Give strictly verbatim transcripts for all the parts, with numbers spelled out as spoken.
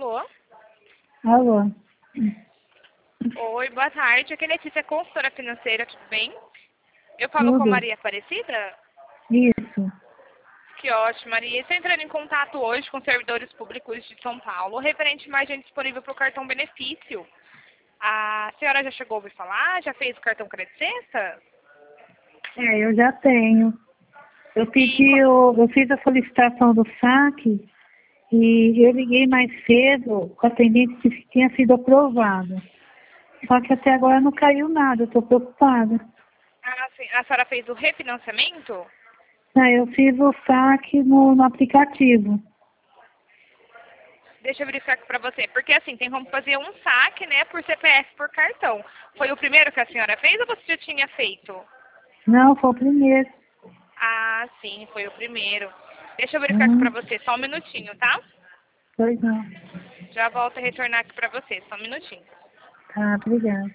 Alô? Alô? Oi, boa tarde. Aqui é Letícia, consultora financeira, tudo bem? Eu falo com a Tudo? Maria Aparecida? Isso. Que ótimo, Maria. Estou entrando em contato hoje com servidores públicos de São Paulo, referente mais gente disponível para o cartão benefício. A senhora já chegou a ouvir falar? Já fez o cartão Crédito Sexta? É, eu já tenho. Eu E, pedi, o- eu fiz a solicitação do saque e eu liguei mais cedo, o atendente disse que tinha sido aprovado. Só que até agora não caiu nada, eu estou preocupada. a, sen- a senhora fez o refinanciamento? Ah, eu fiz o saque no, no aplicativo. Deixa eu verificar aqui para você. Porque assim, tem como fazer um saque, né, por C P F por cartão. Foi o primeiro que a senhora fez ou você já tinha feito? Não, foi o primeiro. Ah, sim, foi o primeiro. Deixa eu verificar aqui pra Hum, você, só um minutinho, tá? pois não. Já volto a retornar aqui pra você, só um minutinho. Tá, obrigada.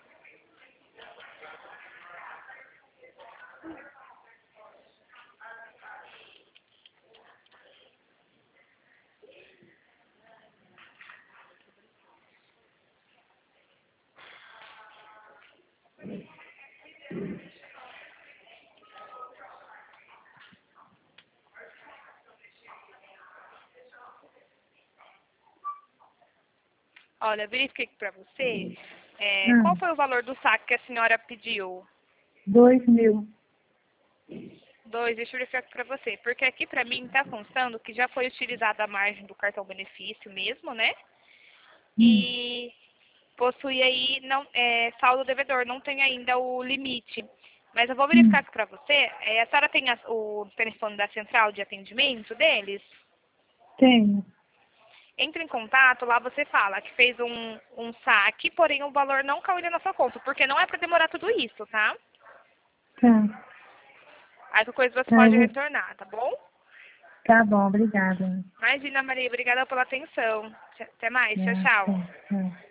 Olha, verifiquei aqui pra você. É, qual Ah, foi o valor do saque que a senhora pediu? dois mil. Dois, deixa eu verificar aqui pra você. Porque aqui pra mim tá constando que já foi utilizada a margem do cartão benefício mesmo, né? Hum, E possui aí não, é, saldo devedor, não tem ainda o limite. Mas eu vou verificar hum, aqui pra você. É, a senhora tem a- o telefone da central de atendimento deles? tenho. Entre em contato, lá você fala que fez um, um saque, porém o valor não caiu ainda na sua conta, porque não é para demorar tudo isso, tá? Tá, Aí qualquer coisa você tá, eu pode vou- retornar, tá bom? tá bom, obrigada. Imagina, Maria, obrigada pela atenção. Até mais, tchau, É, tchau. tá, tá.